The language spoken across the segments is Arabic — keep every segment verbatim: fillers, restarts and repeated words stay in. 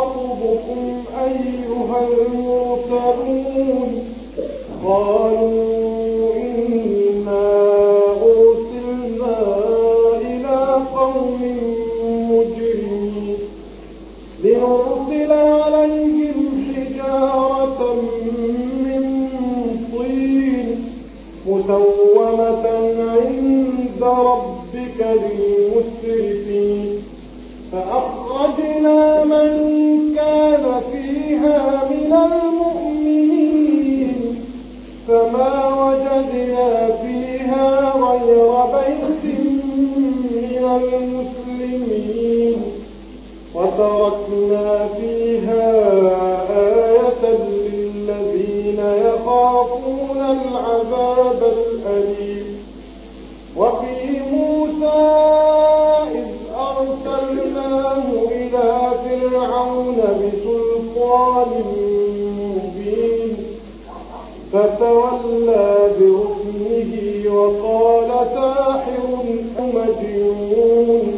خطبكم أيها المرسلون قالوا إنا أرسلنا إلى قوم مجرمين لنرسل عليهم حجارة من طين مسومة عند ربك للمسرفين فأخرجنا من كان فيها من المؤمنين فما وجدنا فيها غير بيت من المسلمين وتركنا فيها آية للذين يخافون العذاب الأليم وفي موسى إذ أرسلناه إلى فرعون بسلطان مبين فتولى بركنه وقال ساحر مجنون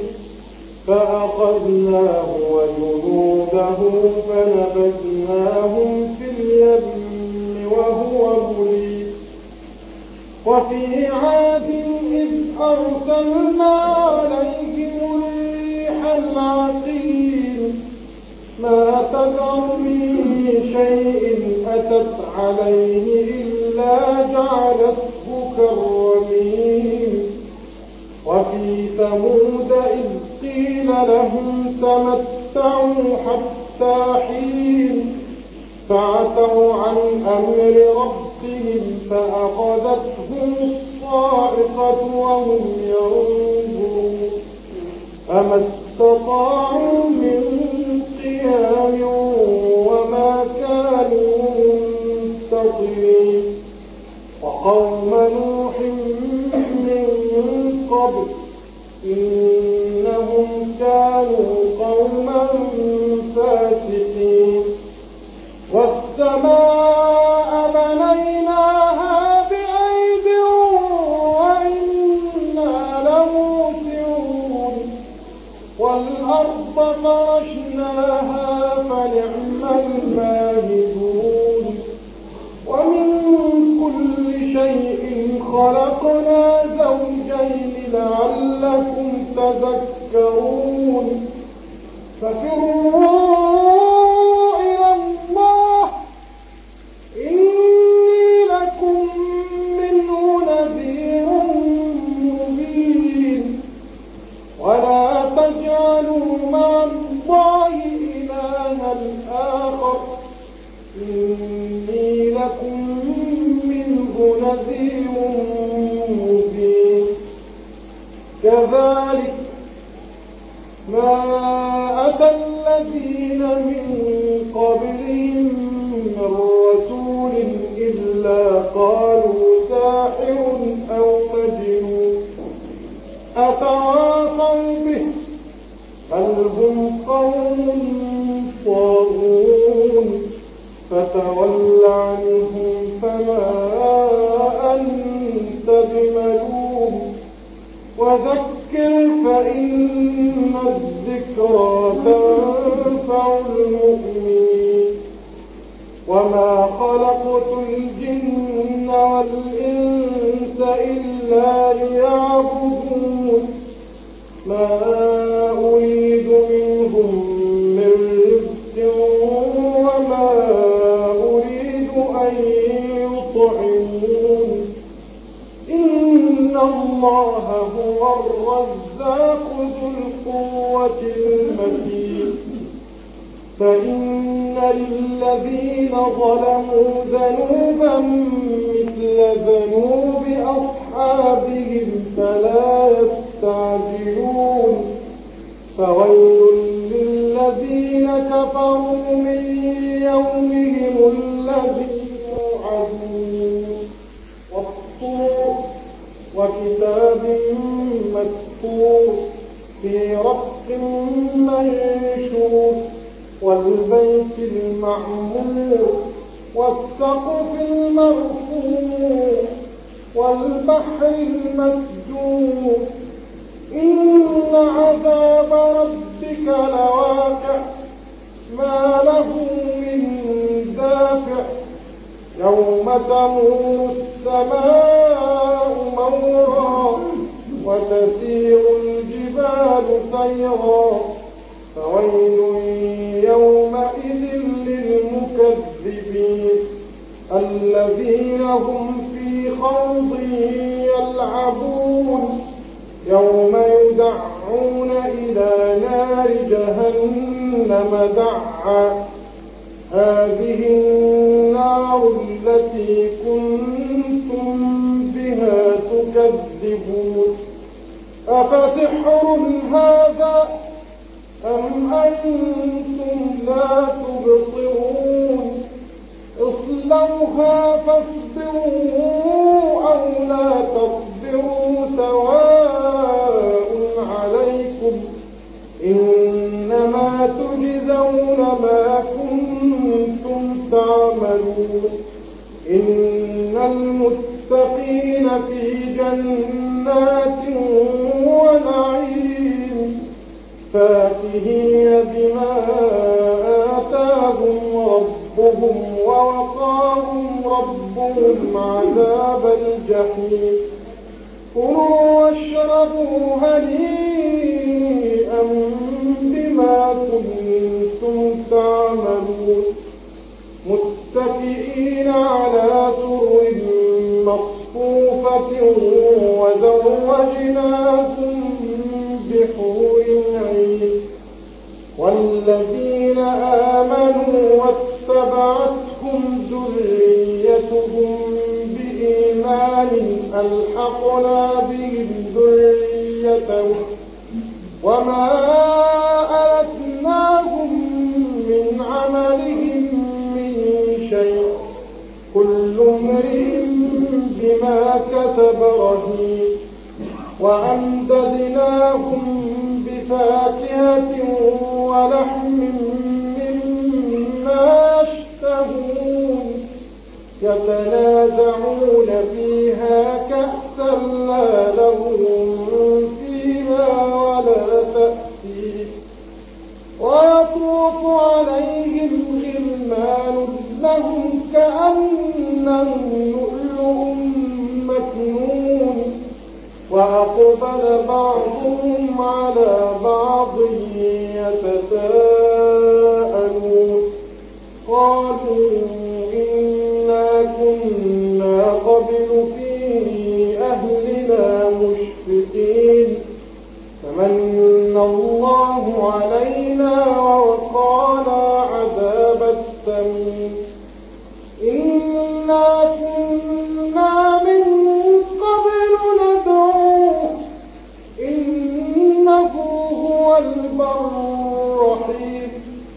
فأخذناه وجنوده فنبذناهم في اليم وهو مليم وفي عاد إذ أرسلنا عليهم الريح العقيم ما تذر من شيء أتت عليه إلا جعلته كالرميم وفي ثمود إذ قيل لهم تمتعوا حتى حين فعتوا عن أمر ربهم فأخذتهم الصاعقة وهم ينظرون فما استطاعوا من قيام وما كانوا منتصرين وقوم نوح من قبل إنهم كانوا قوما فاسقين والسماء بنيناها بأيد وإنا لموسعون والأرض فرشناها فنعم الماهدون ومن كل شيء خلقنا زوجين لعلكم تذكرون ففروا إلى الله إني لكم منه نذير مبين ولا تجعلوا مع الله إلها آخر إني لكم منه نذير مبين كذلك ما أتى الذين من قبلهم من رسول إلا قالوا ساحر أو مجنون أتواصوا به بل هم قوم طاغون فتول عنهم فما أنت بملوم وذكر فإن الذكرى تنفع المؤمنين وما خلقت الجن والإنس إلا ليعبدون ما أريد منهم من رزق وما أريد أن يطعمون إن الله هو الرزاق ذو القوة المتين فإن للذين ظلموا ذنوبا مثل ذنوب أصحابهم فلا يستعجلون فويل للذين كفروا من يومهم الذي يوعدون والطور وكتاب مسطور في رق منشور والبيت المعمور والسقف المرفوع والبحر المسجور إن عذاب ربك لواقع ما له من دافع يوم تمور السماء مورا وتسير الجبال سيرا فويل يومئذ للمكذبين الذين هم في خوض يلعبون يوم يدعون إلى نار جهنم دعا هذه النار التي كنتم بها تكذبون أفسحر هذا أم أنتم لا تبصرون اصلوها فاصبروا أو لا تصبروا سواء عليكم إنما تجزون ما كنتم تعملون إن المتقين في جنات ونعيم فاكهين بما آتاهم ربهم ووقاهم ربهم عذاب الجحيم كلوا واشربوا هنيئا بما كنتم تعملون متكئين على سرر مصفوفة وزوجناكم بحور عين والذين آمنوا واتبعتهم ذريتهم بإيمان ألحقنا بهم ذريتهم وما ألتناهم من عملهم من شيء كل امرئ بما كسب رهين وأمددناهم بفاكهة ولحم مما يشتهون يتنازعون فيها كأسا لا لهم فيها ولا تأثيم ويطوف عليهم غلمان لهم كأنهم لؤلؤ مكنون وأقبل بعضهم على بعض يتساءلون قالوا إنا كنا قبل في أهلنا مشفقين فمن الله علينا ووقانا عذاب السمين إنا كنا من قبل ندعوه إنه هو البر الرحيم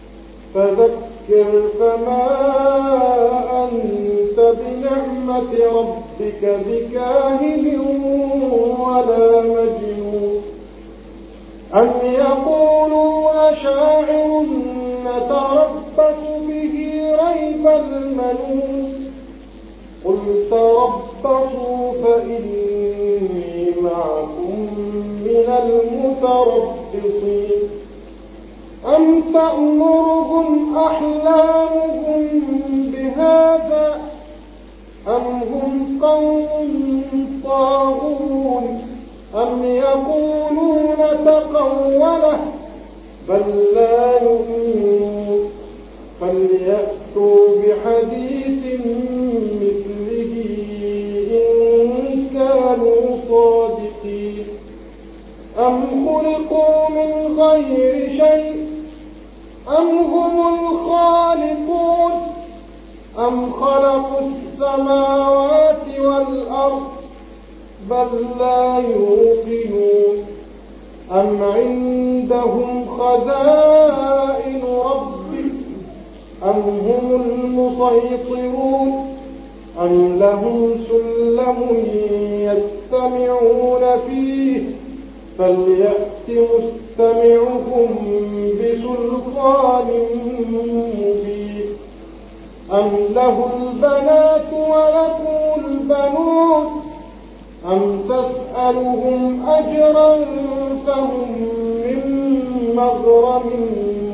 فذكر فما أنت بنعمة ربك بكاهن ولا مجنون أم يقولون شاعر نتربص به ريب المنون قل تربصوا فإني معكم من المتربصين أم تأمرهم أحلامهم بهذا أم هم قوم طاغون أم يقولون تقوله بل لا يؤمنون فليأتوا بحديث مثله إن كانوا صادقين أم خلقوا من غير شيء أم هم الخالقون أم خلقوا السماوات والأرض بل لا يوقنون أم عندهم خزائن ربك أم هم المسيطرون أم لهم سلم يستمعون فيه فليأت مستمعهم بسلطان مبين أم له البنات ولكم البنون أم تسألهم أجرا فهم من مغرم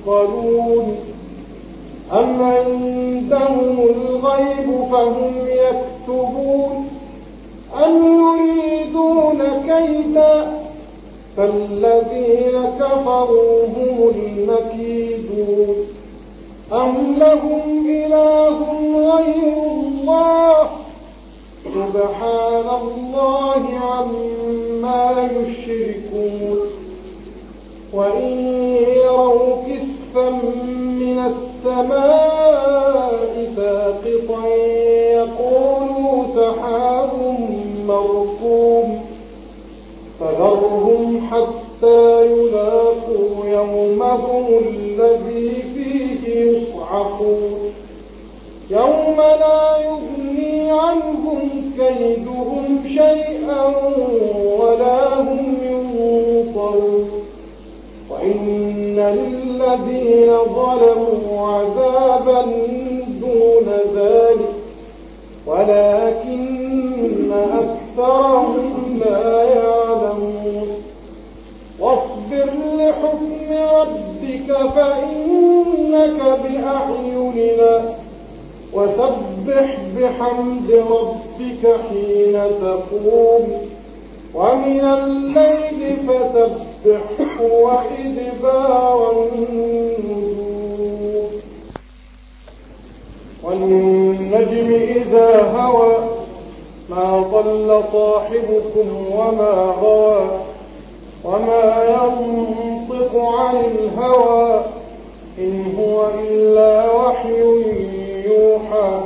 يفضلون أم عندهم الغيب فهم يكتبون أم يريدون كيدا فالذين كفروا هم المكيدون أم لهم إله غير الله سبحان الله عما يشركون وإن يروا كسفا من السماء ساقطا يقولوا سحاب مركوم فذرهم حتى يلاقوا يومهم الذي فيه يصعقون يوم لا يغني عنهم كيدهم شيئا ولا هم ينصرون وإن للذين ظلموا عذابا دون ذلك ولكن أكثرهم لا يعلمون واصبر لحكم ربك فإنك بأعيننا وسبح بحمد ربك حين تقوم ومن الليل فسبحه وإدبار النجوم والنجم إذا هوى ما ضل صاحبكم وما غوى وما ينطق عن الهوى إن هو إلا وحي يوحى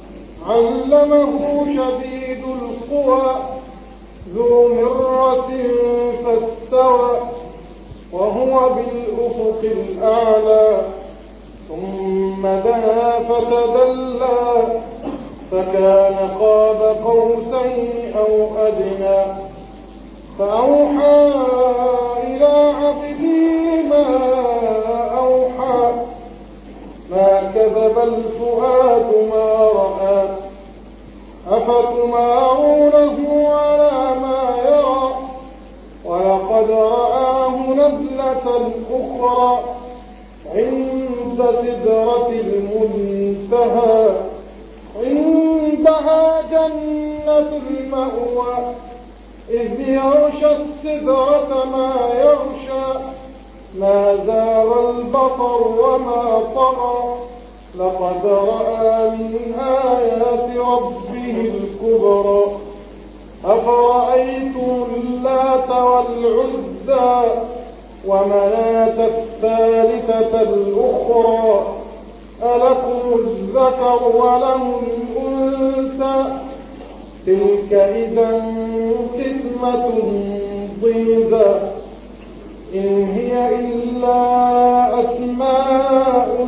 علمه شديد القوى ذو مرة فاستوى وهو بالأفق الأعلى ثم دنا فتدلى فكان قاب قوسين أو أدنى فأوحى إلى عبده ما أوحى ما كذب الفؤاد ما رأى أفتمارونه على ما يرى ولقد رآه نزلة أخرى عند سدرة المنتهى عندها جنة المأوى إذ يغشى السدرة ما يغشى ما زاغ البصر وما طغى لقد رأى من آيات ربه الكبرى أفرأيتم اللات والعزى ومناة الثالثة الأخرى ألكم الذكر وله الأنثى تلك إذا قسمة ضيزى إن هي إلا أسماء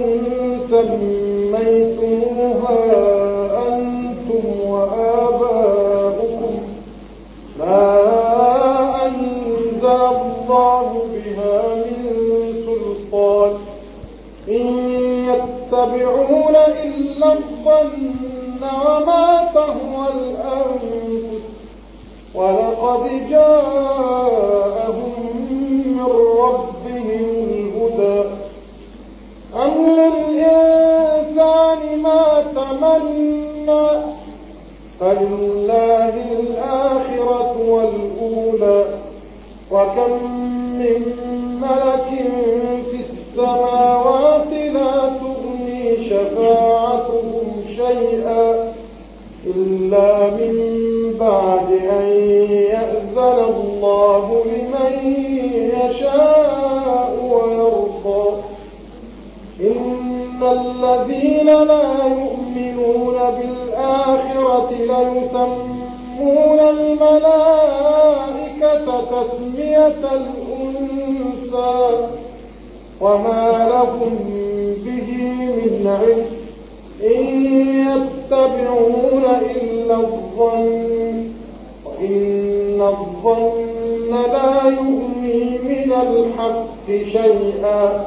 سميتموها أنتم وآباؤكم ما أنزل الله بها من سلطان إن يتبعون إلا الظن وما تهوى الأنفس ولقد جاءهم من ربهم الهدى أم للإنسان ما تمنى فلله الآخرة والأولى وكم من ملك في السماوات لا تغني شفاعتهم شيئا إلا من بعد أن يأذن الله لمن يشاء ويرضى إن الذين لا يؤمنون بالآخرة ليسمون الملائكة تسمية الأنثى وما لهم به من علم إن يتبعون إلا الظن وإن الظن لا يغني من الحق شيئا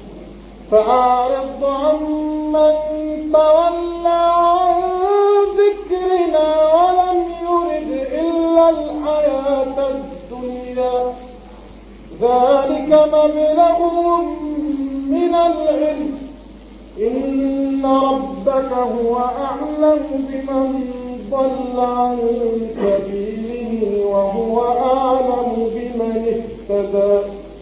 فأعرض عمن تولى عن ذكرنا ولم يرد إلا الحياة الدنيا ذلك مبلغهم من من العلم إن ربك هو أعلم بمن ضل عن سبيله وهو أعلم بمن اهتدى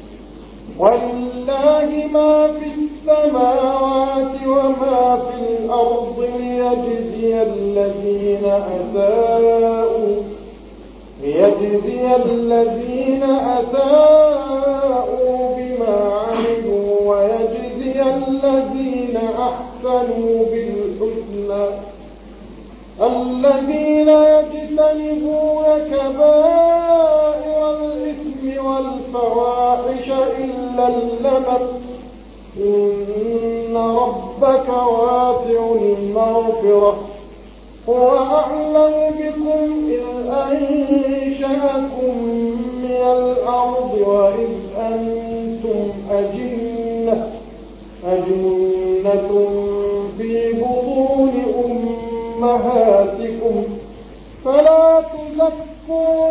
ولله ما في السماوات وما في الأرض ليجزي الذين أساءوا ليجزي الذين أساءوا بما عملوا ويجزي الذين أحسنوا بالحسنى الذين يجتنبون كبائر الإثم والفواحش إلا اللمم إن ربك واسع المغفرة هو أعلم بكم إذ أنشأكم من الأرض وإذ أنتم أجنة أجنة في بطون أمهاتكم فلا تزكوا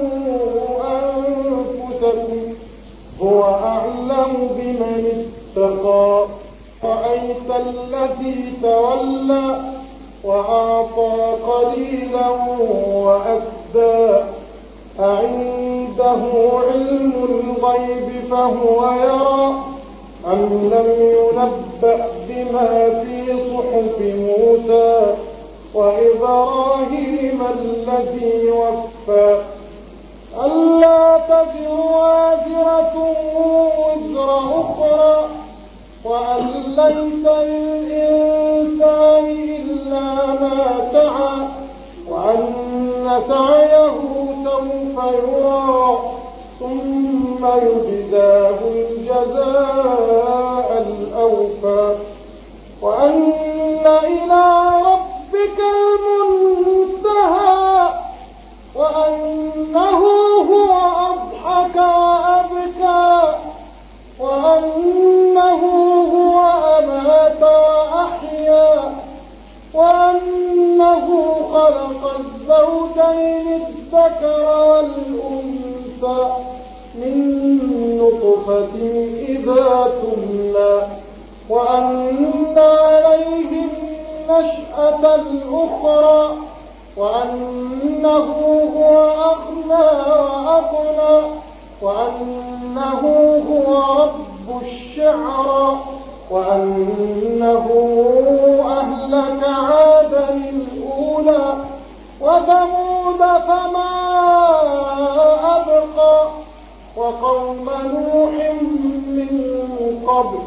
أنفسكم هو أعلم بمن اتقى رأيت الذي تولى وأعطى قليلا وأكدى أعنده علم الغيب فهو يرى أم لم ينبأ بما في صحف موسى وإبراهيم الذي وفى ألا تزر وازرة وزر أخرى وأن ليس للإنسان إلا ما سعى وأن سعيه سوف يرى ثم يجزاه الجزاء الأوفى وأن إلى ربك المنتهى وأنه هو أضحك وأبكى وأنه هو أمات وأحيا وأنه خلق الزوجين الذكر والأنثى من نطفة إذا تمنى وأن عليه النشأة الأخرى وأنه هو أغنى وأقنى وأنه هو رب الشعرى وأنه أهلك عادا الأولى وثمود فما أبقى وقوم نوح من قبل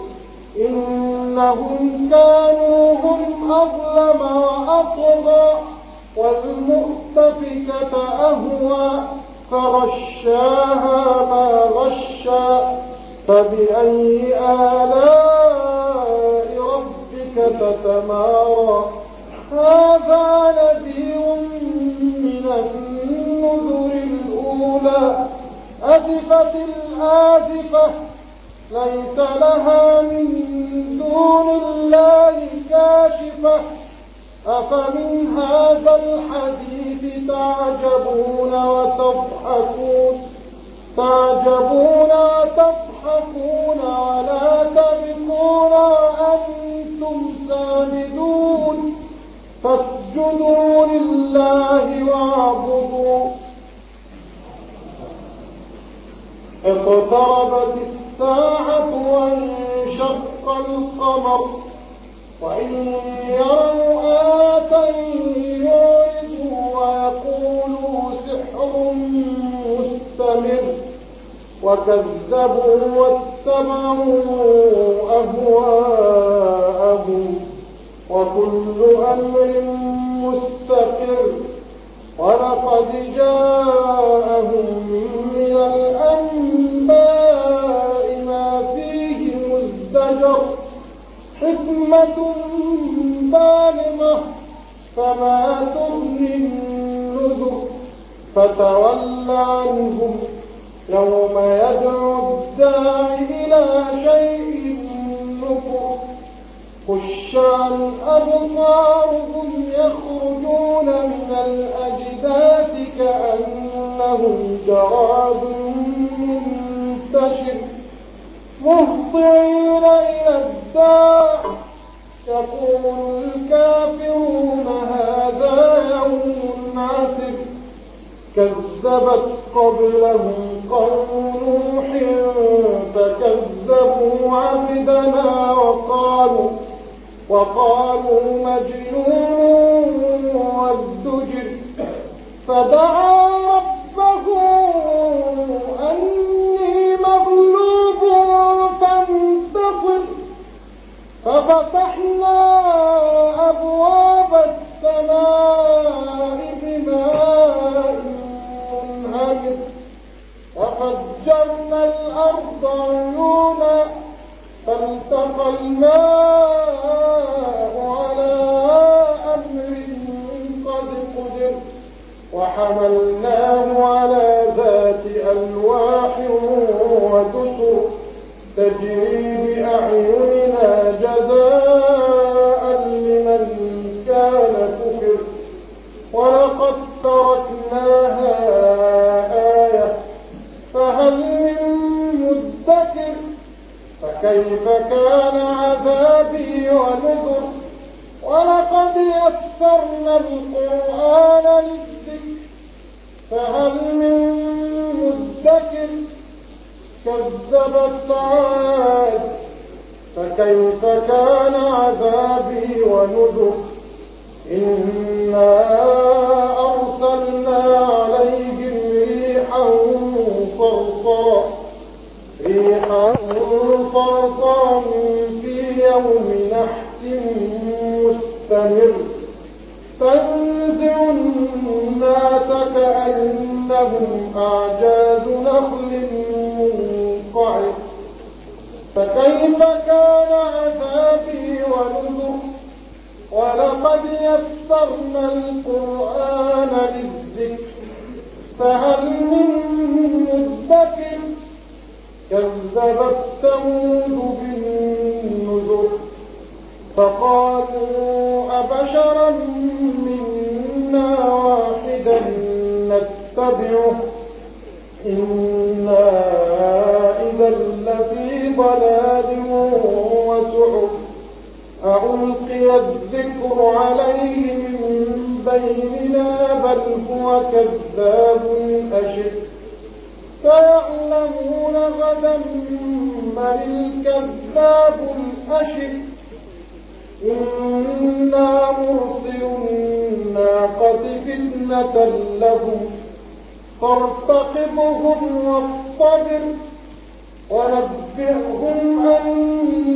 إنهم كانوا هم أظلم وأطغى والمؤتفكة أهوى فغشاها ما غشا فبأي آلاء ربك تتمارى هذا نذير من النذر الأولى أزفت الآزفة ليس لها من دون الله كاشفة أفمن هذا الحديث تعجبون وتضحكون تعجبون وتضحكون ولا تبكون وأنتم سامدون فاسجدوا لله واعبدوا اقتربت الساعة وانشق القمر وإن يروا آية يعرضوا ويقولوا سحر مستمر وكذبوا واتبعوا أهواءهم وكل أمر مستقر ولقد جاءهم من الأنباء ما فيه مزدجر حكمة بالغة فما تغني النذر فتول عنهم يوم يدعو الداعي إلى شيء نكر خش عن أبصارهم يخرجون من الأجداث كأنهم جراد منتشر مهطعين إلى الداع يقول الكافرون هذا يوم عسر كذبت قبلهم قوم نوح فكذبوا عبدنا وقالوا وقالوا مجنون وازدجر فدعا ربه أني مغلوب فانتصر ففتحنا أبواب السماء بماء منهمر وفجرنا الأرض عيونا فالتقى الماء على أمر قد قدر وحملناه على ذات ألواح ودسر تجري بأعيننا جزاء لمن كان كفر ولقد تركناها آية فهل من مدكر فكيف كان عذابي ونذر ولقد يسرنا القرآن للذكر فهل من مدكر كذبت عاد فكيف كان عذابي ونذر إنا أرسلنا عليهم ريحا صرصرا ريحا صرصرا في يوم نحس مستمر تنزع الناس كأنهم أعجاز نخل منقعر فكيف كان عذابي ونذر ولقد يسرنا القرآن للذكر فهل من مدكر كذبت ثمود بالنذر فقالوا أبشرا منا واحدا نتبعه إنا إذا لفي ضلال وسعر ألقي الذكر عليه من بيننا بل هو كذاب أشر سيعلمون غدا من الكذاب الأشر إنا مرسل الناقة فتنة لهم فارتقبهم واصطبر ونبئهم أن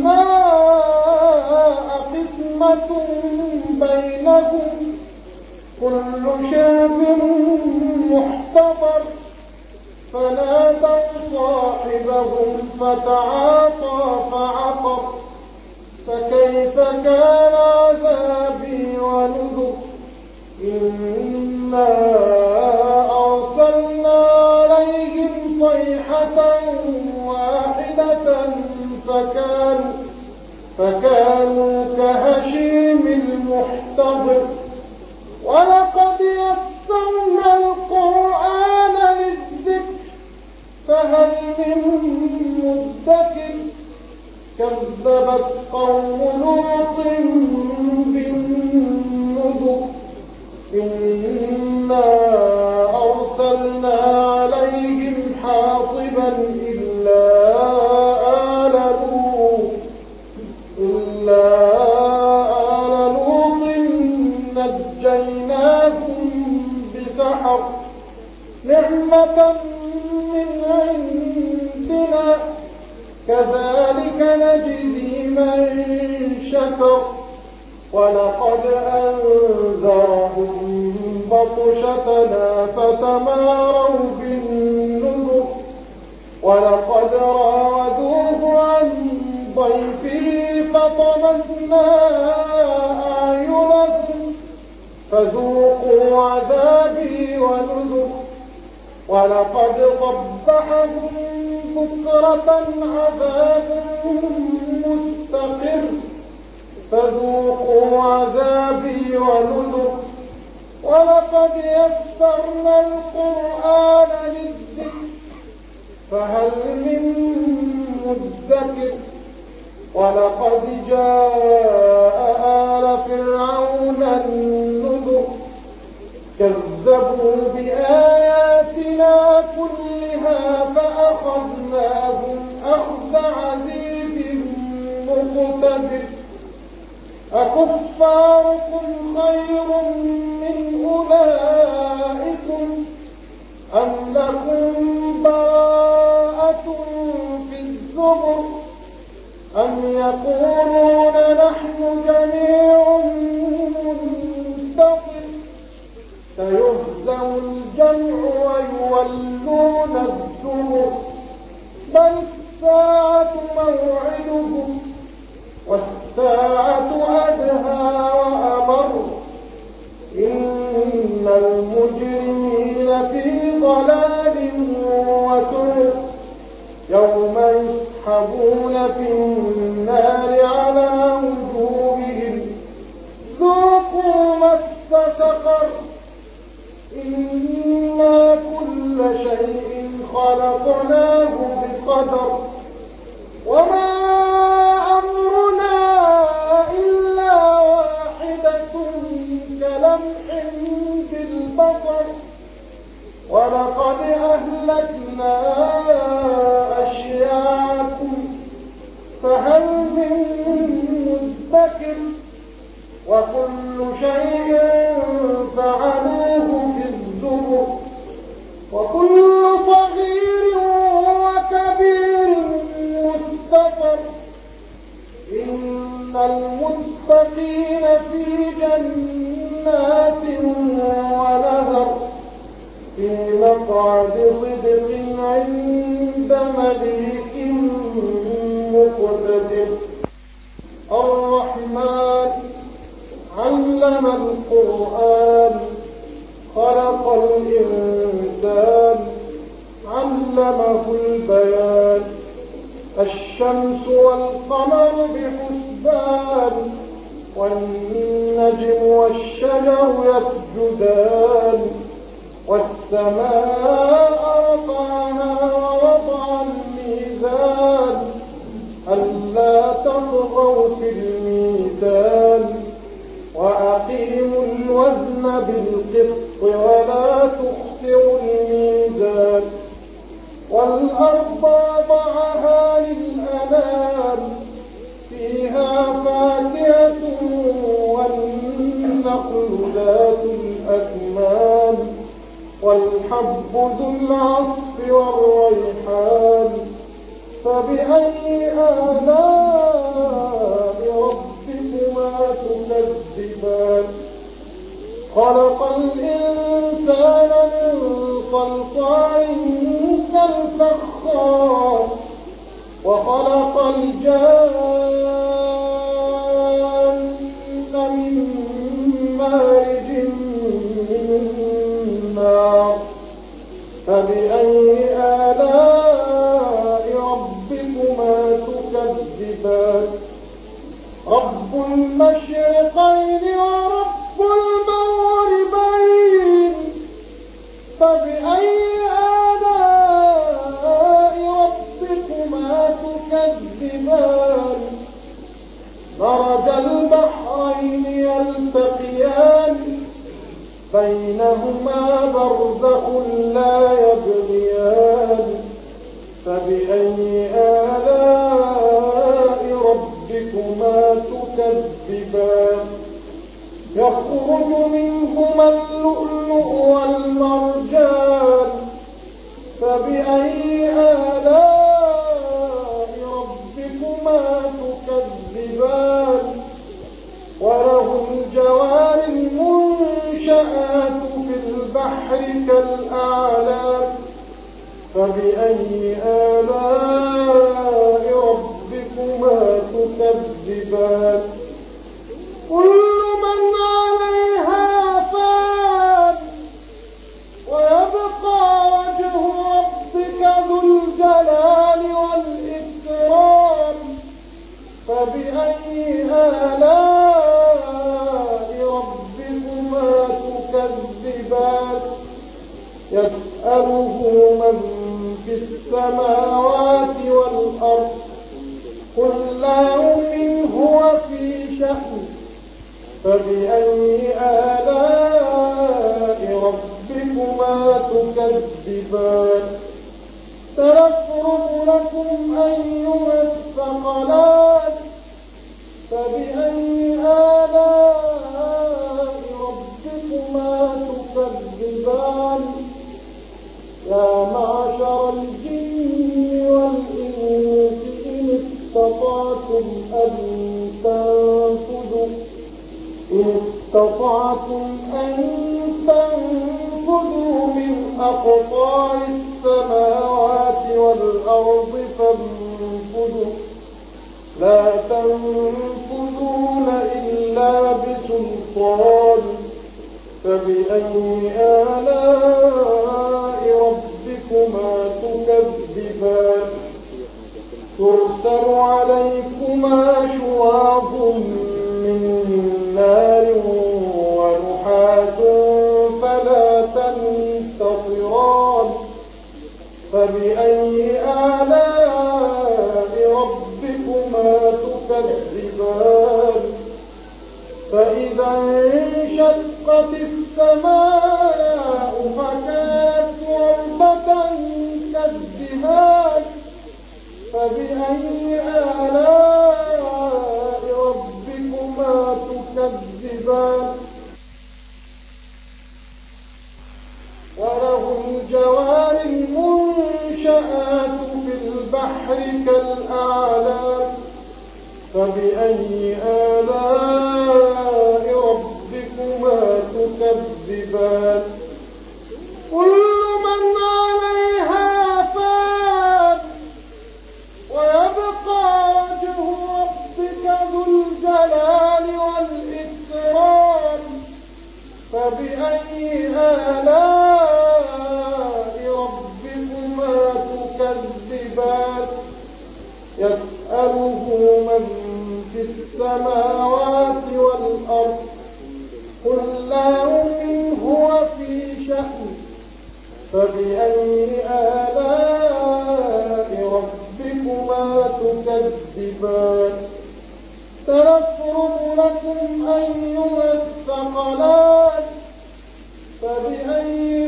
الماء قسمة بينهم كل شرب محتضر فنادوا صاحبهم فتعاطى فعقر فكيف كان عذابي ونذر إنا أرسلنا عليهم صيحة واحدة فكانوا فكانوا كهشيم المحتضر ولقد يسرنا القرآن للذكر فهل من مدكر كذبت قوم لوط بالنذر إنا أرسلنا عليهم حاصبا إلا آل لوط إلا آل لوط نجيناهم بسحر نعمة من عندنا كذلك نجزي من شكر ولقد أنذرهم بطشتنا فتماروا بالنذر ولقد راودوه عن ضيفه فطمسنا أعينهم فذوقوا عذابي ونذر ولقد صبحهم بكرة عذاب مستقر فذوقوا عذابي ونذر ولقد يسرنا القرآن للذكر فهل من مدكر ولقد جاء آل فرعون النذر كذبوا بآياتنا كلها فأخذناهم أخذ عزيز مقتدر أكفاركم خير من أولئكم أم لكم براءة في الزبر أم يقولون نحن جميع منتصر سيهزم الجمع ويولون الدبر بل الساعة موعدهم والساعة أدهى وأمر إن المجرمين في ضلال وسعر يوم يسحبون في النار على وجوههم ذوقوا مس سقر إنا كل شيء خلقناه بقدر وما أمرنا إلا واحدة كلمح بالبصر ولقد أهلكنا أشياعكم فهل من مدكر وكل شيء فعلوه في الزبر وكل صغير وكبير مستطر إن المتقين في جنات ونهر في مقعد صدق عند مليك مقتدر الرحمن علم القرآن خلق الإنسان علمه البيان الشمس والقمر بحسبان والنجم والشجر يسجدان والسماء رفعها ووضع الميزان ألا تطغوا في الميزان وأقيموا الوزن بالقسط ولا تخسروا الميزان والأرض وضعها للأنام فيها فاكهة والنخل ذات الأكمام والحب ذو العصف والريحان فبأي آلاء ربكما تكذبان خلق الإنسان من صلصال كالفخار وخلق الجان من مارج من نار فبأي آلاء ربكما تكذبان رب المشرقين ورب المغربين فبأي آلاء ربكما تكذبان مرج البحرين يلتقيان بينهما برزخ لا يبغيان فبأي آلاء ربكما تكذبان يخرج منهما اللؤلؤ والمرجان فبأي آلاء ربكما تكذبان وله الجوار المنشآت في البحر كالأعلام فبأي آلاء ربكما تكذبان كل من عليها فان ويبقى وجه ربك ذو الجلال والإكرام فبأي آلاء ربكما تكذبان يسأله من في السماوات والأرض كل يوم هو في شأن فبأي آلاء ربكما تكذبان سنفرغ لكم أيها الثقلان فبأي آلاء ربكما تكذبان يا معشر الجن والإنس إن استطعتم أن تنفذوا إن استطعتم أن تنفذوا من أقطار السماوات والأرض فانفذوا لا تنفذون إلا بسلطان فبأي آلاء ربكما تكذبان ترسل عليكما شواظ من نار ونحاس فلا تنتصران فبأي آلاء ربكما تكذبان فإذا انشقت السماء فكانت وردة كالدهان فبأي آلاء ربكما تكذبان وله الجوار المنشآت في البحر كالأعلام فبأي آلاء ربكما تكذبان كل من عليها فان ويبقى وجه ربك ذو الجلال والإكرام فبأي آلاء ربكما تكذبان يسأله من في السماوات والأرض كل يوم هو في شأن فبأي آلاء ربكما تكذبان سنفرغ لكم أيها الثقلان فبأي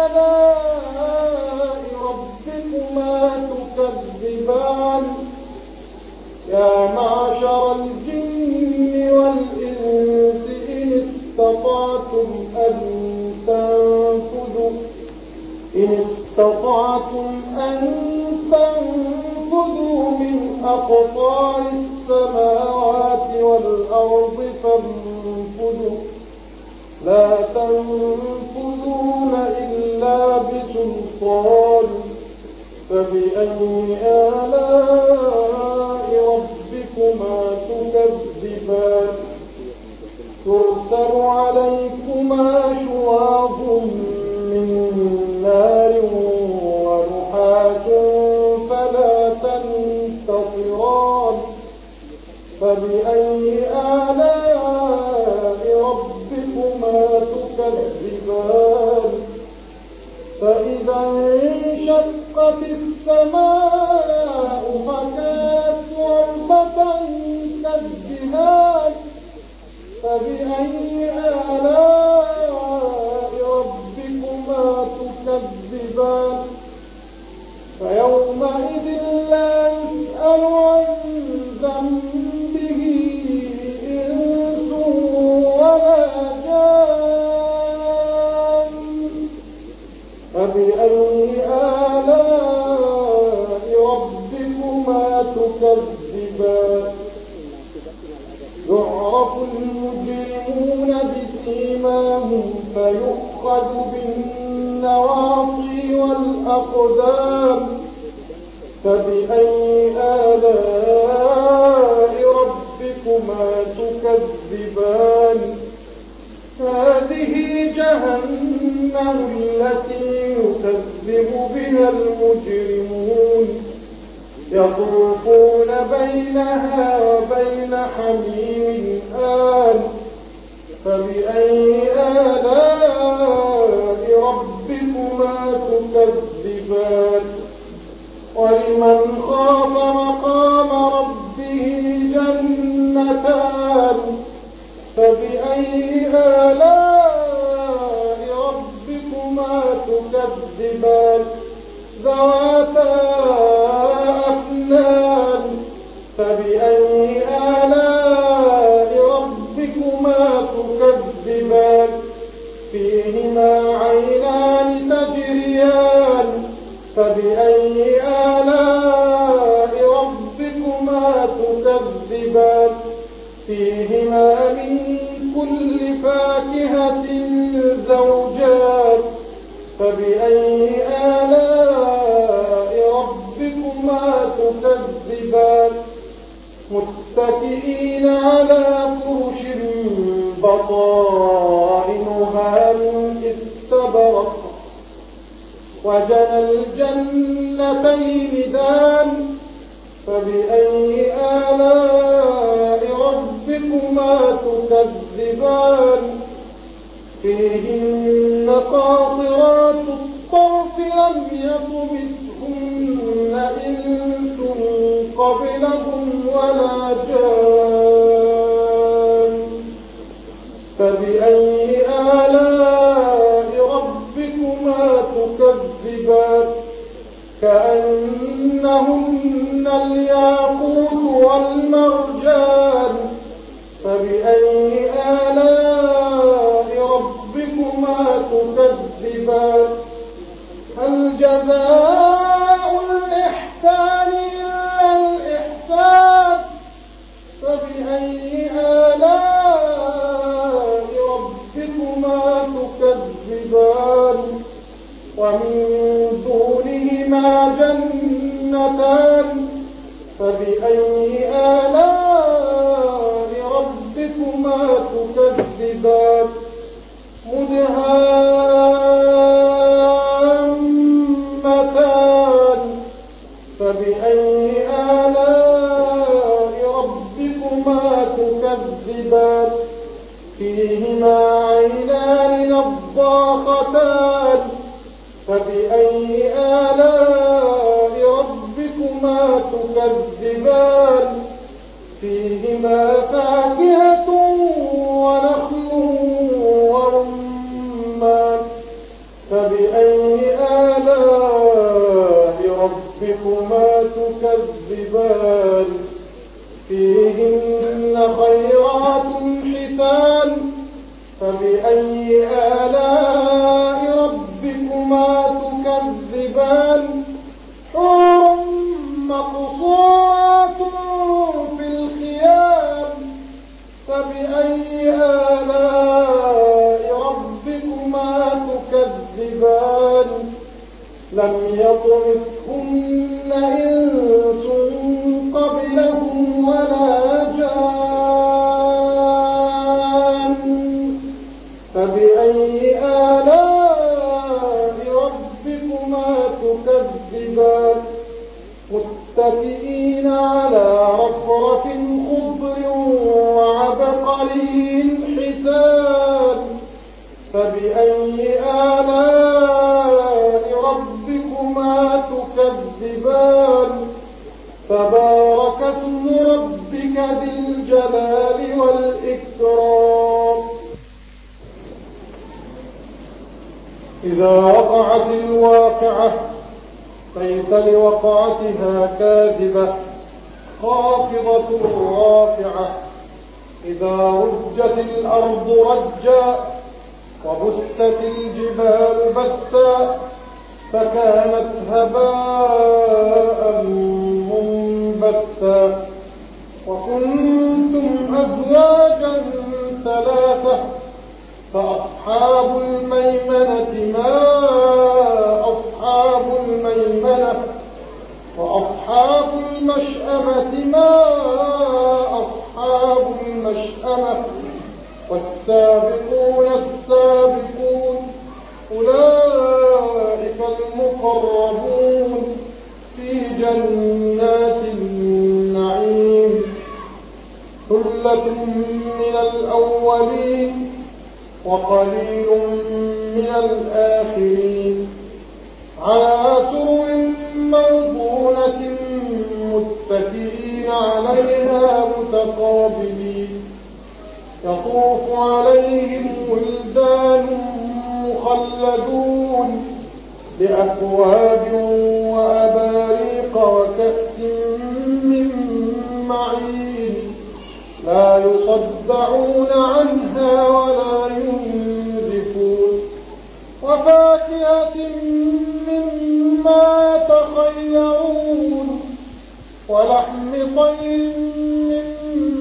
آلاء ربكما تكذبان يا معشر الجن والإنس إن استطعتم أن تنفذوا إن استطعتم أن تنفذوا من أقطار السماوات والأرض فانفذوا لا تنفذون إلا بسلطان فبأي آلاء ربكما تكذبان ترسل عليكما شواظ من نار ونحاس فلا تنتصران فبأي آلاء ربكما تكذبان فإذا انشقت السماء فكانت وردة كالدهان فبأي آلاء ربكما تكذبان فيومئذ لا يسأل عن ذنبه إنس ولا جان فبأي آلاء ربكما تكذبان يعرف المجرمون بسيماهم فيؤخذ بالنواصي والأقدام فبأي آلاء ربكما تكذبان هذه جهنم التي يكذب بها المجرمون يطوفون بينها وبين حميم آن فبأي آلاء ربكما تكذبان ولمن خاف مقام ربه تكذبان فيهما من كل فاكهة زوجان فبأي آلاء ربكما تكذبان متكئين على فرش بطائنها من استبرق وجنى الجنتين دان فبأي آلاء ربكما تكذبان فيهن قاصرات الطرف لم يطمثهن إنس قبلهم ولا جان فبأي آلاء ربكما تكذبان كأنهن الياقوت والمرجان فبأي آلاء ربكما تكذبان هل جزاء الإحسان إلا الإحسان فبأي آلاء ربكما تكذبان ومن دونهما جنتان فبأي آلاء ربكما تكذبان مدهامتان فبأي آلاء ربكما تكذبان فيهما عينان نضاختان فبأي آلاء ربكما تكذبان فيهما فاكهة ونخل ورمان فبأي آلاء ربكما تكذبان فيهن خيرات حسان فبأي آلاء ربكما تكذبان حور مقصورات في الخيام فبأي آلاء ربكما تكذبان لم يطمثهن إنس قبلهم ولا جان فبأي آلاء ربكما تكذبان متكئين على رفرف خضر وعبقري حسان فبأي آلاء ربكما تكذبان تبارك اسم ربك ذي الجلال والإكرام إذا وقعت الواقعة ليس لوقعتها كاذبة خافضة رافعة إذا رجت الأرض رجا وبست الجبال بسا فكانت هباء منبثا وكنتم أزواجا ثلاثة فأصحاب الميمنة ما أصحاب الميمنة وأصحاب المشأمة ما أصحاب المشأمة والسابقون السابقون أولئك المقربون في جنات النعيم ثلة من الأولين وقليل من الآخرين على سرر موضونة متكئين عليها متقابلين يطوف عليهم ولدان مخلدون بأكواب وأباريق وكأس من معين لا يصدعون عنها ولا ينزفون وفاكهة مما يتخيرون ولحم طير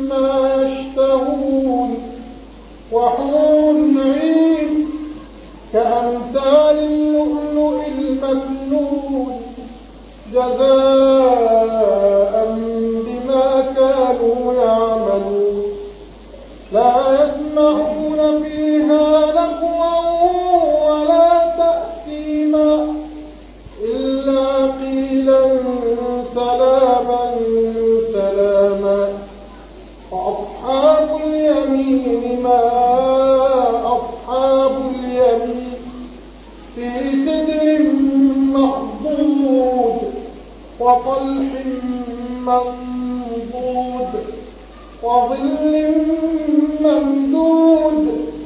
ما يشتهون وحور عين كأمثال اللؤلؤ المكنون جزاء بما كانوا يعملون لا يسمعون فيها لغوا ولا تأثيما إلا قيلا سلاما سلاما وأصحاب اليمين ما أصحاب اليمين في سدر مخضود وطلح منضود وظل ممدود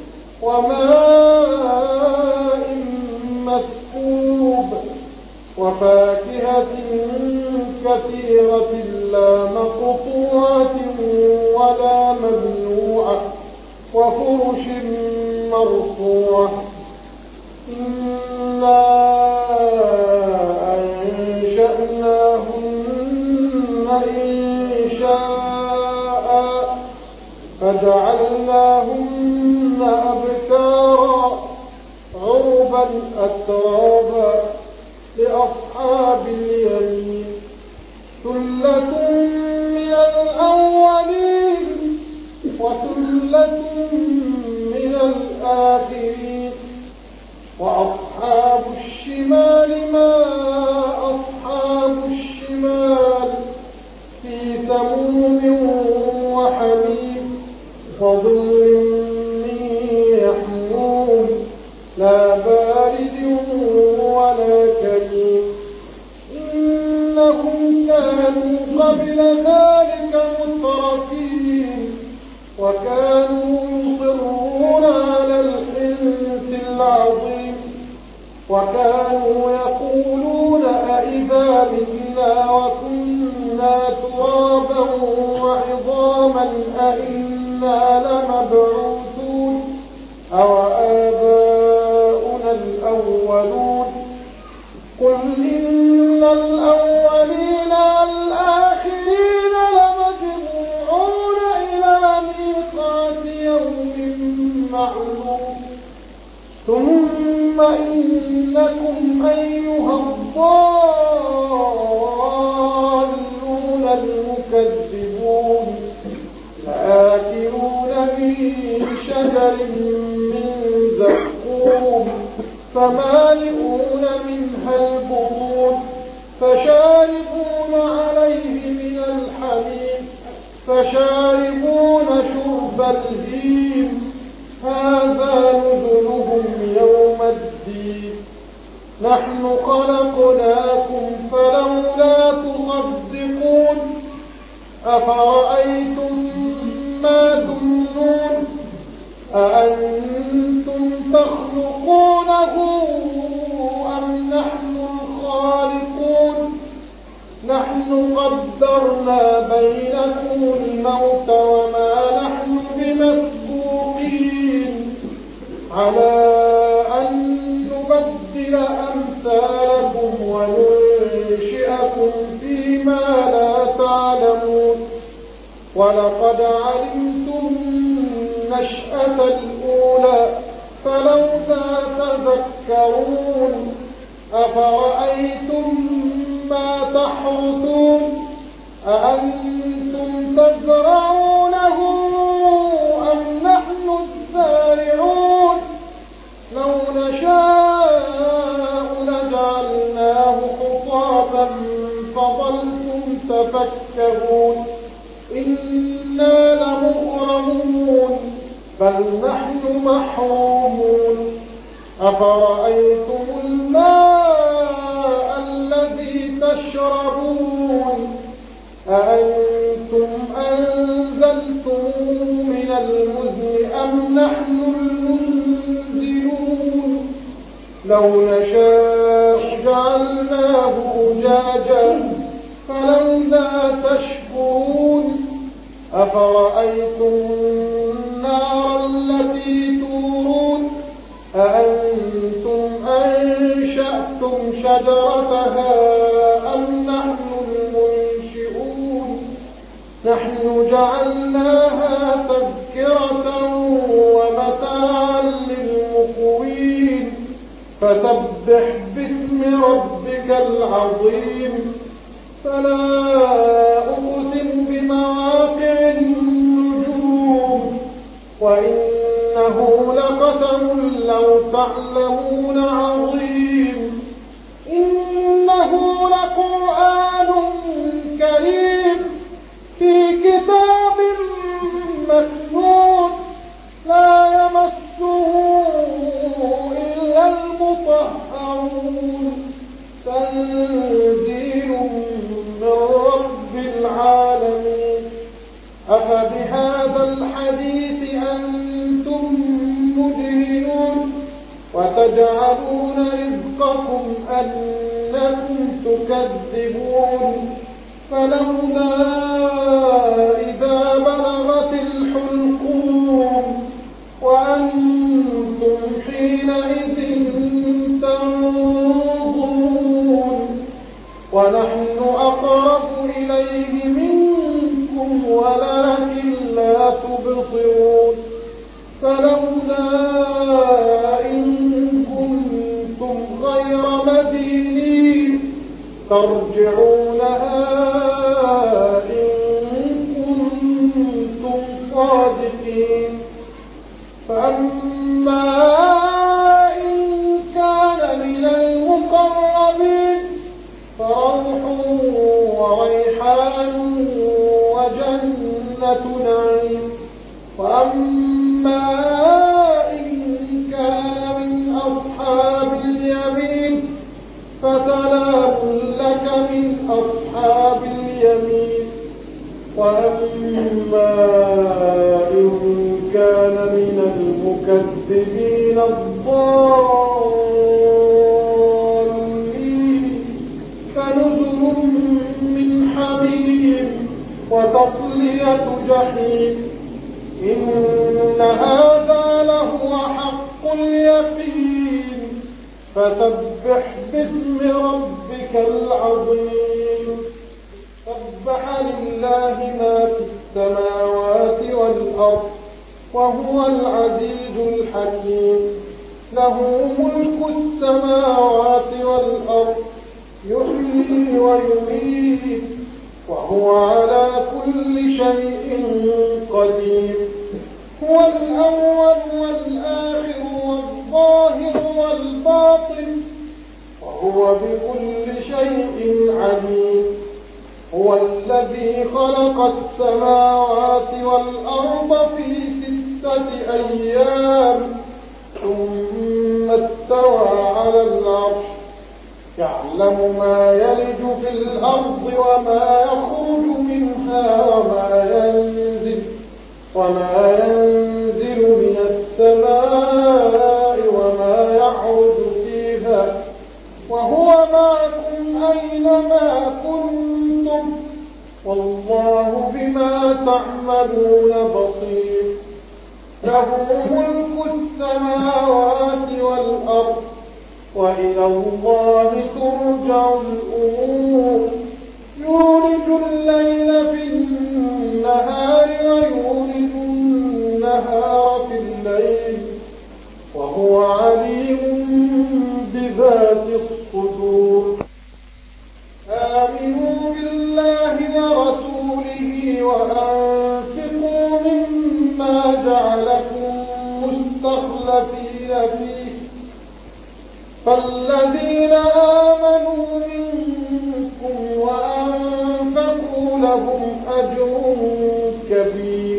وماء مسكوب وفاكهة كثيرة لا مقطوعة ولا ممنوعة وفرش مرفوعة إنا أنشأناهن إنشاء فجعلناهن أبكارا عربا أترابا لأصحاب اليمين ثلة من الأولين وثلة من الآخرين وأصحاب الشمال ما أصحاب الشمال في سموم وحميم وظل من يحموم لا بارد ولا كريم إنهم كانوا قبل ذلك مترفين وكانوا يصرون على الحنث العظيم وكانوا يقولون أئذا متنا وكنا ترابا وعظاما أئنا لمبعوثون أو آباؤنا الأولون قل إن الأولين والآخرين لمجموعون إلى ميقات يوم معلوم ثم إنكم أيها الضالون المكذبون لآكلون من شجر من زقوم فمالئون منها البطون فشاربون عليه من الحميم فشاربون شرب الهيم هذا نزلهم يوم الدين نحن خلقناكم فلولا تصدقون أفرأيتم ما تمنون أأنتم تخلقونه أم نحن الخالقون نحن قدرنا بينكم الموت وما نحن بمسبوقين على أن نبدل أمثالكم وننشئكم فيما لا تعلمون ولقد علمتم النشأة الأولى فلولا تذكرون أفرأيتم ما تحرثون أأنتم تزرعونه أم نحن الزارعون لو نشاء لجعلناه حطاما فظلتم تفكرون إنا لمغرمون بل نحن محرومون أفرأيتم الماء الذي تشربون أأنتم أنزلتموه من المزن أم نحن المنزلون لو نشاء جعلناه أجاجا فلولا تشكرون أفرأيتم النار التي تورون أأنتم أنشأتم شجرتها أم نحن المنشئون نحن جعلناها تذكرة ومتاعا للمقوين فسبح باسم ربك العظيم. فلا أقسم بمواقع النجوم وإنه لقسم لو تعلمون عظيم. إنه لقرآن كريم في كتاب مكنون لا يمسه إلا المطهرون تنزيل من رب العالمين. أفبهذا الحديث أنتم مدهنون وتجعلون رزقكم أنكم تكذبون. فلولا إذا بلغت الحلقوم وأنتم حينئذ تنظرون ونحن أقرب إليه منكم ولكن لا تبصرون. فلولا إن كنتم غير مدينين ترجعونها إن كنتم صادقين. فأما إن كان من المقربين فروح وريحان وجنة نعيم. وأما إن كان من أصحاب اليمين فسلام لك من أصحاب اليمين. وأما إن كان من المكذبين الضالين فنزل من حميم وتصلية جحيم. إن هذا لهو حق اليقين. فسبح باسم ربك العظيم. سبح لله ما في السماوات والأرض وهو العزيز الحكيم. له ملك السماوات والأرض يحيي ويميت وهو على كل شيء قدير. هو الأول والآخر والظاهر والباطن وهو بكل شيء عليم. هو الذي خلق السماوات والأرض في ستة أيام ثم استوى على العرش يعلم ما يلج في الأرض وما يخرج منها وما ينزل وما ينزل من السماء وما يعرج فيها وهو معكم أينما كنتم والله بما تعملون بصير. له ملك السماوات والأرض وإلى الله ترجع الأمور. يولج الليل في النهار ويولج النهار في الليل وهو عليم بذات الصدور. آمنوا بالله ورسوله وأنفقوا مما جعلكم مستخلفين فيه فالذين آمنوا منكم وأنفقوا لهم أجر كبير.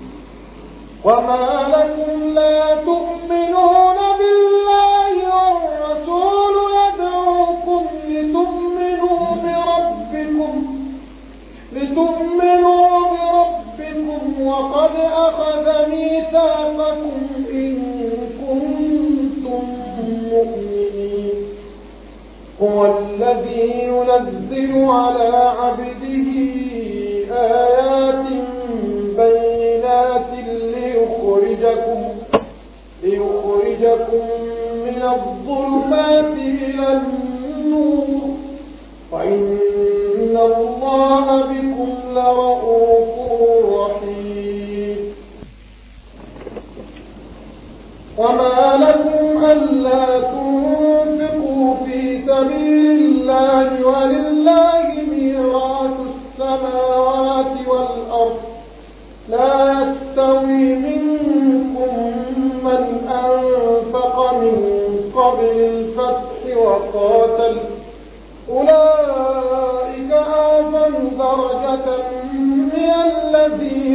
وما لكم لا تؤمنون بالله والرسول يدعوكم لتؤمنوا بربكم لتؤمنوا بربكم وقد أخذ ميثاقكم إن كنتم مؤمنين. هو الذي ينزل على عبده آيات بينات ليخرجكم ليخرجكم من الظلمات إلى النور وإن الله بكم لرؤوف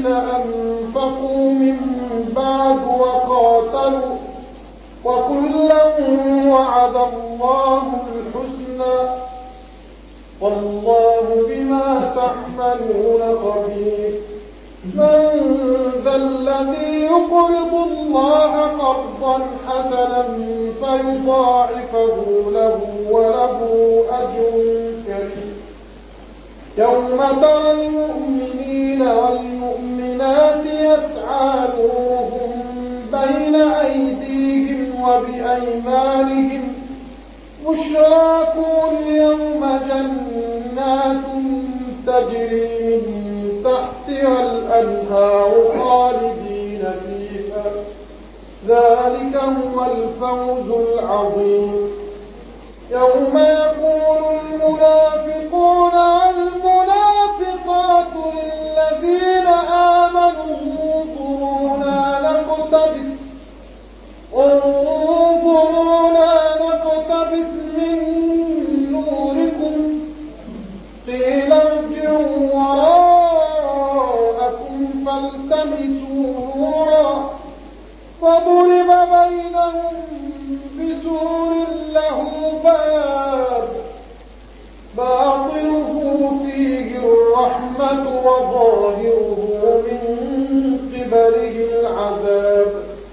الذين أنفقوا من بعد وقاتلوا وكلا وعد الله الحسنى والله بما تعملون خبير. من ذا الذي يقرض الله قرضا حسنا فيضاعفه له وله أجر كريم. يوم ترى المؤمنين والمؤمنات يسعى نورهم بين أيديهم وبأيمانهم بشراكم اليوم جنات تجري من تحتها الأنهار خالدين فيها ذلك هو الفوز العظيم. يوم يقول المنافقون والمنافقات للذين آمنوا انظرونا نقتبس انظرونا نقتبس من نوركم قيل ارجعوا وراءكم فالتمسوا نورا فضرب بينهم بسور له باب باطنه فيه الرحمة وظاهره من قبله العذاب.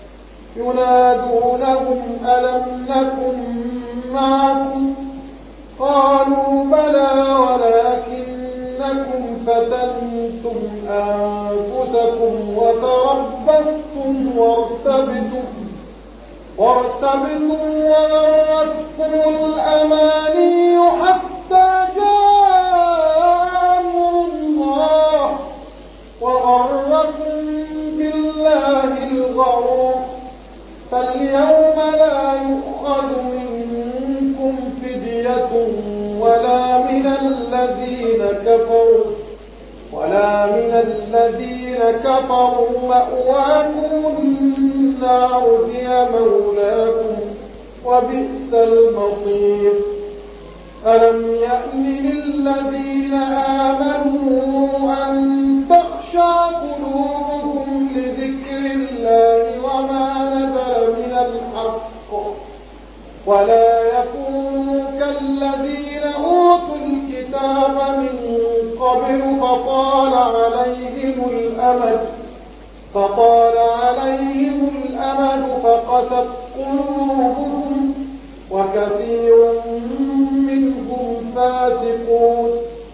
ينادونهم ألم نكن معكم قالوا بلى ولكنكم فتنتم أنفسكم وتربصتم وارتبتم وارتبتم وغرتكم الأماني حتى جاء أمر الله وغركم بالله الغرور. فاليوم لا يؤخذ منكم فدية ولا من الذين كفروا ولا من الذين كفروا مأواكم النار هي مولاكم وبئس المصير. ألم يأن للذين آمنوا أن تخشع قلوبهم لذكر الله وما نزل من الحق ولا يكونوا كالذين أوتوا الكتاب من قبل فطال عليهم الأمد فطال عليهم الأمد فقست قلوبهم وكثير منهم فاسقون.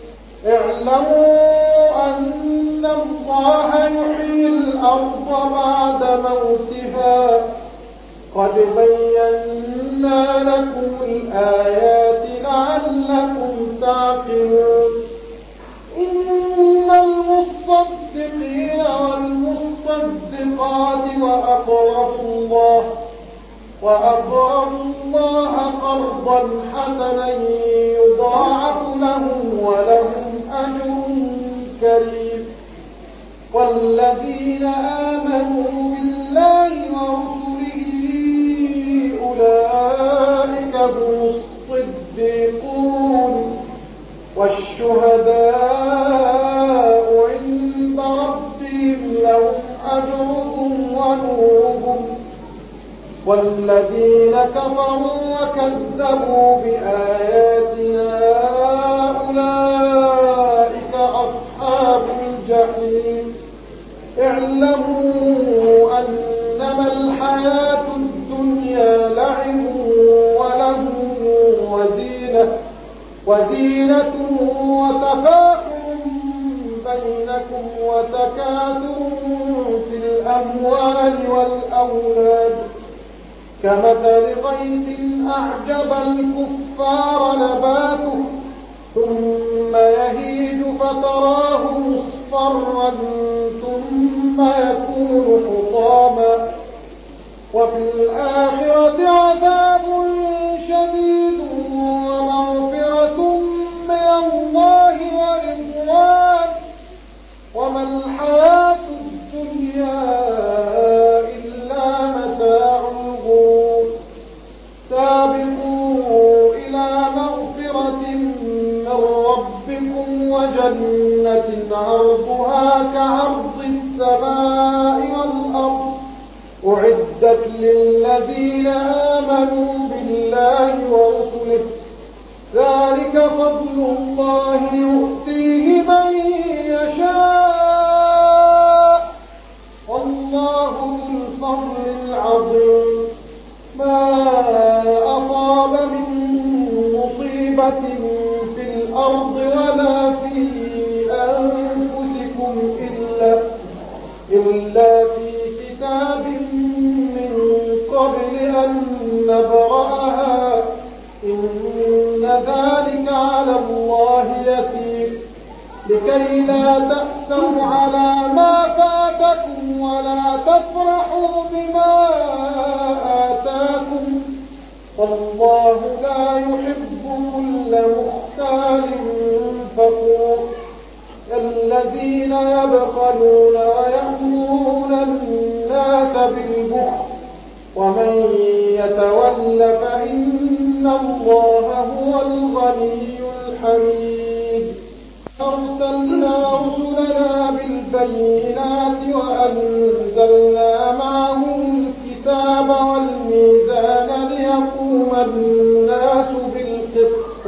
اعلموا أن الله يحيي الأرض بعد موتها قد بينا لكم الآيات لعلكم تعقلون. إن المصدقين والمصدقات وأقرضوا الله وأقرضوا الله قرضا حسنا يضاعف لهم ولهم أجر كريم. والذين آمنوا بالله ورسله أولئك هم الصديقون والشهداء عند ربهم لهم أجرهم ونورهم. والذين كفروا وكذبوا بآياتنا أولئك أصحاب الجحيم. اعلموا أنما الحياة الدنيا لعب ولهو وزينة وزينة وتفاخر بينكم وتكاثر في الأموال والأولاد كمثل غيث أعجب الكفار نباته ثم يهيج فتراه مصفرا ثم يكون حطاما وفي الآخرة عذاب شديد ومغفرة من الله ورضوان وما الحياة الدنيا إلا متاع الغرور. سابقوا إلى مغفرة من ربكم وجنة عرضها كعرض للذين آمنوا بالله ورسله ذلك فضل الله يؤتيه من يشاء والله ذو الفضل العظيم ما أصاب من مصيبة في الأرض ولا في أنفسكم إلا, إلا في كتاب من قبل أن نبرأها إن ذلك على الله يسير لكي لا تأسوا على ما فاتكم ولا تفرحوا بما آتاكم والله لا يحب كل مختال فخور الذين يبخلون ويأمرون الناس بالبخل ومن يتول فإن الله هو الغني الحميد أرسلنا رسلنا بالبينات وأنزلنا معهم الكتاب والميزان ليقوم الناس بالقسط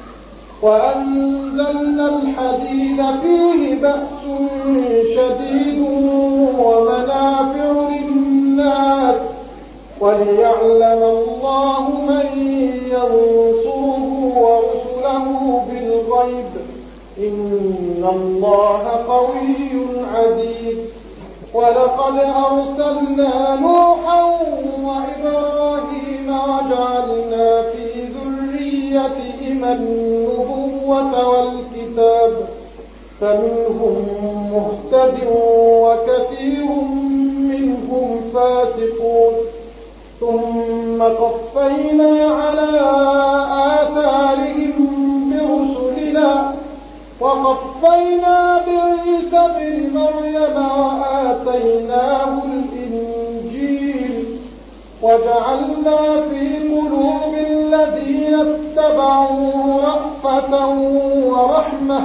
وأنزلنا الحديد فيه بأس شديد ومنافع للناس وليعلم الله من ينصره ورسله بالغيب إن الله قوي عزيز ولقد أرسلنا نوحا وإبراهيم وجعلنا في ذريتهما النبوة والكتاب فمنهم مهتد وكثير منهم فاسقون ثم قفينا على آثارهم برسلنا وقفينا بعيسى ابن مريم وآتيناه الإنجيل وجعلنا في قلوب الذين اتبعوا رأفة ورحمة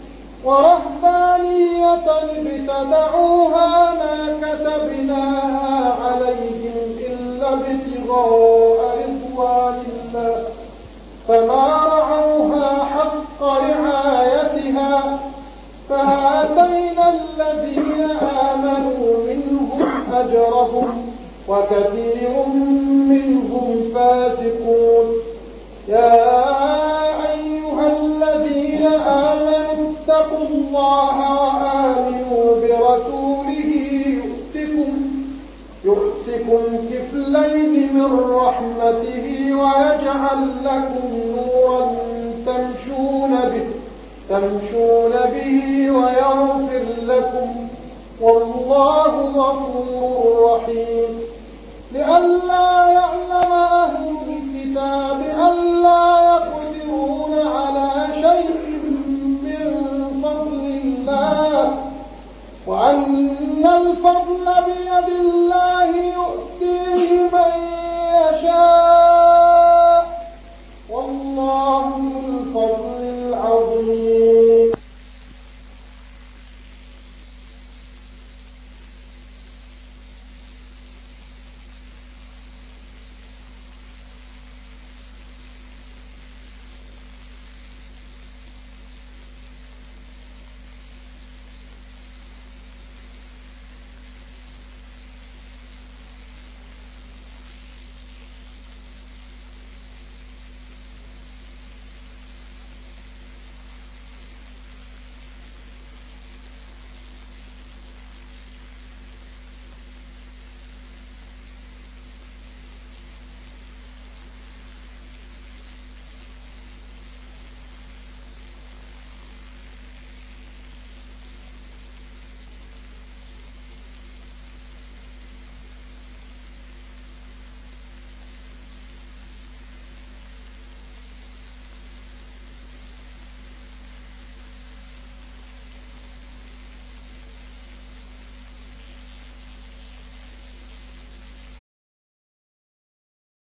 ورهبانية ابتدعوها ما كتبناها عليهم إلا ابتغاء رضوان الله فما رعوها حق رعايتها فآتينا الذين آمنوا منهم أجرهم وكثير منهم فاسقون يا أيها الذين آمنوا اتقوا الله وآمنوا برسوله يؤتكم يؤتكم كفلين من رحمته ويجعل لكم نورا تمشون به تمشون به ويغفر لكم والله غفور رحيم لئلا يعلم أهل الكتاب ألا يقدرون على شيء من فضل الله وأن الفضل بيد الله